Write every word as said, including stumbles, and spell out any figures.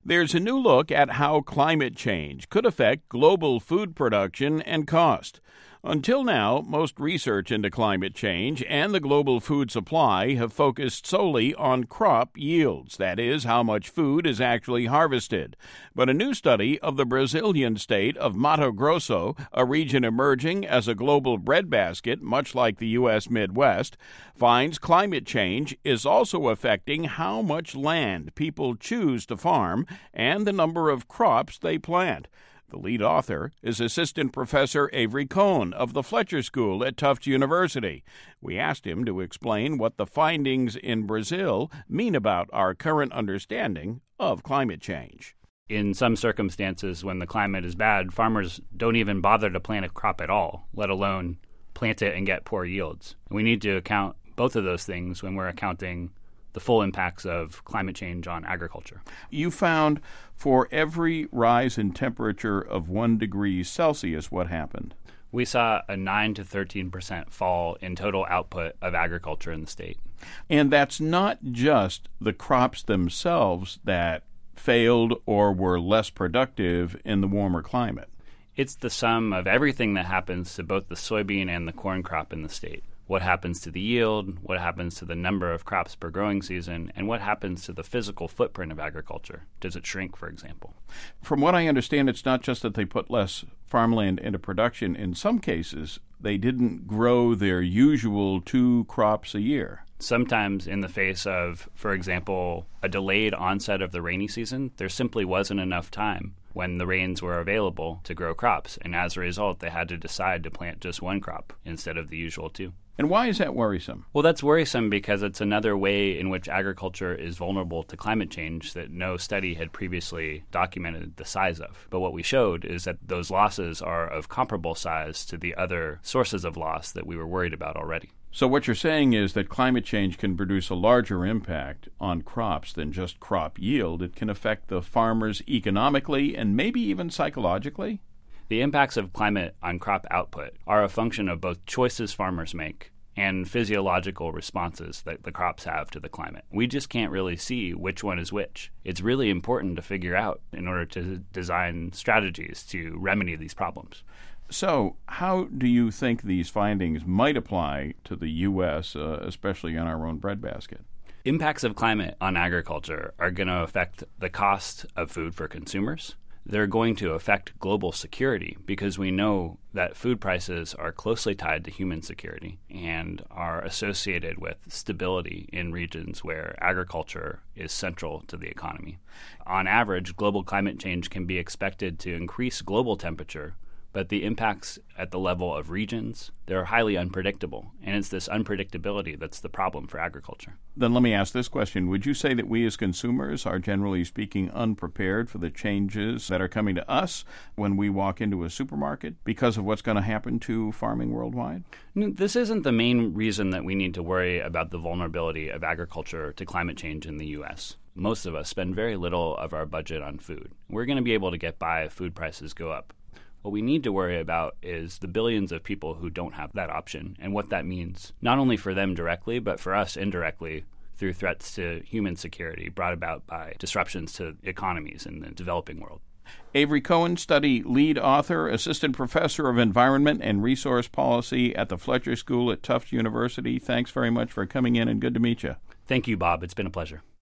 There's a new look at how climate change could affect global food production and cost. Until now, most research into climate change and the global food supply have focused solely on crop yields, that is, how much food is actually harvested. But a new study of the Brazilian state of Mato Grosso, a region emerging as a global breadbasket, much like the U S Midwest, finds climate change is also affecting how much land people choose to farm and the number of crops they plant. The lead author is Assistant Professor Avery Cohen of the Fletcher School at Tufts University. We asked him to explain what the findings in Brazil mean about our current understanding of climate change. In some circumstances, when the climate is bad, farmers don't even bother to plant a crop at all, let alone plant it and get poor yields. And we need to account both of those things when we're accounting the full impacts of climate change on agriculture. You found for every rise in temperature of one degree Celsius, what happened? We saw a nine to thirteen percent fall in total output of agriculture in the state. And that's not just the crops themselves that failed or were less productive in the warmer climate. It's the sum of everything that happens to both the soybean and the corn crop in the state. What happens to the yield, what happens to the number of crops per growing season, and what happens to the physical footprint of agriculture. Does it shrink, for example? From what I understand, it's not just that they put less farmland into production. In some cases, they didn't grow their usual two crops a year. Sometimes in the face of, for example, a delayed onset of the rainy season, there simply wasn't enough time when the rains were available to grow crops. And as a result, they had to decide to plant just one crop instead of the usual two. And why is that worrisome? Well, that's worrisome because it's another way in which agriculture is vulnerable to climate change that no study had previously documented the size of. But what we showed is that those losses are of comparable size to the other sources of loss that we were worried about already. So what you're saying is that climate change can produce a larger impact on crops than just crop yield. It can affect the farmers economically and maybe even psychologically? The impacts of climate on crop output are a function of both choices farmers make and physiological responses that the crops have to the climate. We just can't really see which one is which. It's really important to figure out in order to design strategies to remedy these problems. So how do you think these findings might apply to the U S, uh, especially on our own breadbasket? Impacts of climate on agriculture are going to affect the cost of food for consumers. They're going to affect global security because we know that food prices are closely tied to human security and are associated with stability in regions where agriculture is central to the economy. On average, global climate change can be expected to increase global temperature, but the impacts at the level of regions, they're highly unpredictable. And it's this unpredictability that's the problem for agriculture. Then let me ask this question. Would you say that we as consumers are, generally speaking, unprepared for the changes that are coming to us when we walk into a supermarket because of what's going to happen to farming worldwide? This isn't the main reason that we need to worry about the vulnerability of agriculture to climate change in the U S. Most of us spend very little of our budget on food. We're going to be able to get by if food prices go up. What we need to worry about is the billions of people who don't have that option and what that means, not only for them directly, but for us indirectly through threats to human security brought about by disruptions to economies in the developing world. Avery Cohen, study lead author, assistant professor of environment and resource policy at the Fletcher School at Tufts University. Thanks very much for coming in and good to meet you. Thank you, Bob. It's been a pleasure.